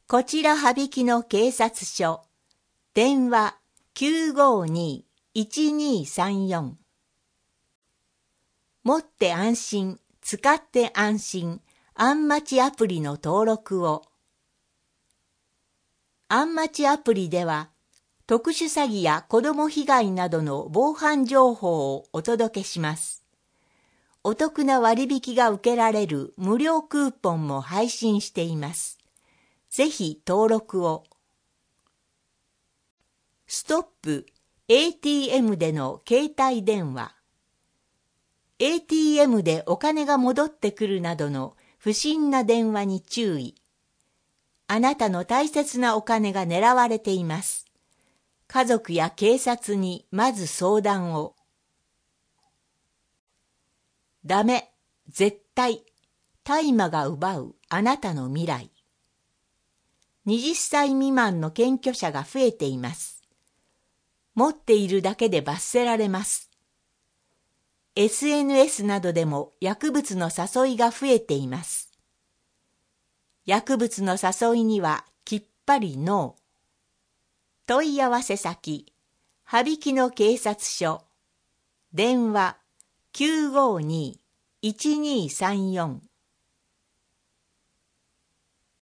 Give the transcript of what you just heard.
こちら羽曳野警察署。電話952-1234。持って安心、使って安心、あんまちアプリの登録を。あんまちアプリでは、特殊詐欺や子ども被害などの防犯情報をお届けします。お得な割引が受けられる無料クーポンも配信しています。ぜひ登録を。ストップ ATM での携帯電話。ATM でお金が戻ってくるなどの不審な電話に注意。あなたの大切なお金が狙われています。家族や警察にまず相談を。ダメ、絶対、大麻が奪うあなたの未来。20歳未満の検挙者が増えています。持っているだけで罰せられます。SNS などでも薬物の誘いが増えています。薬物の誘いにはきっぱりノー。問い合わせ先、羽曳野警察署。電話952-1234。